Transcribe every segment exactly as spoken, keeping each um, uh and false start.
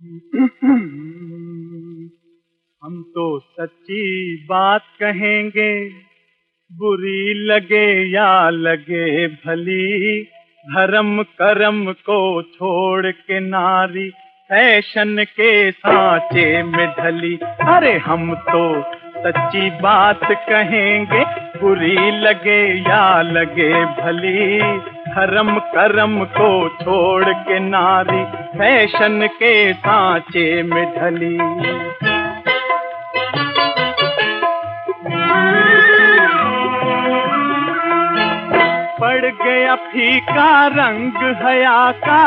हम तो सच्ची बात कहेंगे, बुरी लगे या लगे भली, धर्म कर्म को छोड़ के नारी फैशन के सांचे में ढली। अरे हम तो सच्ची बात कहेंगे, बुरी लगे या लगे भली, धर्म कर्म को छोड़ के नारी फैशन के सांचे में ढली। पड़ गया फीका रंग हया का,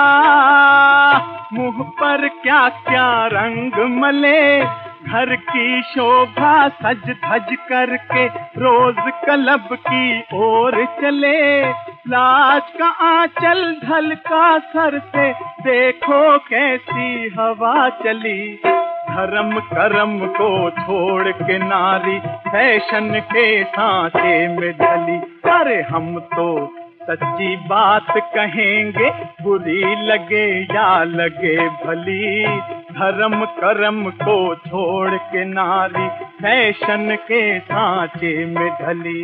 मुंह पर क्या क्या रंग मले, घर की शोभा सज धज करके रोज क्लब की ओर चले। लाज का आंचल ढलका सर से, देखो कैसी हवा चली, धर्म कर्म को छोड़ के नारी फैशन के सांचे में ढली। अरे हम तो सच्ची बात कहेंगे, बुरी लगे या लगे भली, धर्म कर्म को छोड़ के नारी फैशन के सांचे में ढली।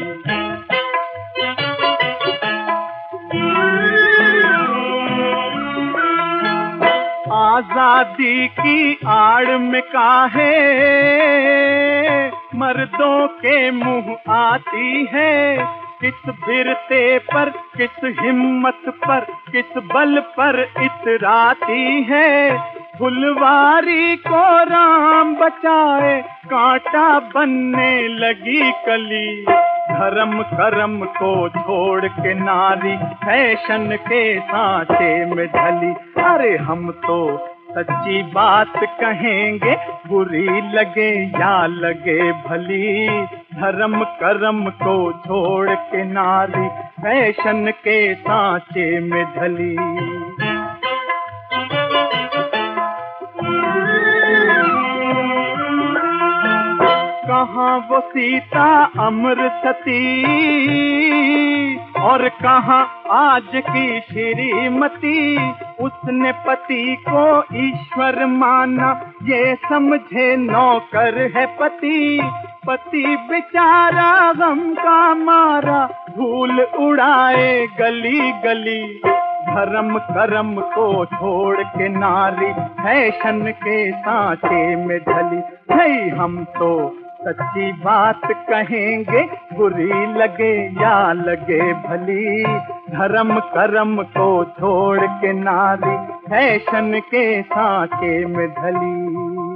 आजादी की आड़ में काहे मर्दों के मुंह आती है, किस बिरते पर किस हिम्मत पर किस बल पर इतराती है। फुलवारी को राम बचाए, कांटा बनने लगी कली, धर्म कर्म को छोड़ के नारी फैशन के सांचे में ढली। अरे हम तो सच्ची बात कहेंगे, बुरी लगे या लगे भली, धर्म कर्म को छोड़ के नारी फैशन के सांचे में ढली। कहाँ वो सीता अमर सती, और कहाँ आज की श्रीमती, उसने पति को ईश्वर माना, ये समझे नौकर है पति। पति बेचारा गम का मारा, धूल उड़ाए गली गली, धर्म कर्म को छोड़ के नारी फैशन के सांचे में ढली। नहीं हम तो सच्ची बात कहेंगे, बुरी लगे या लगे भली, धर्म कर्म को छोड़ के नारी फैशन के सांचे में ढली।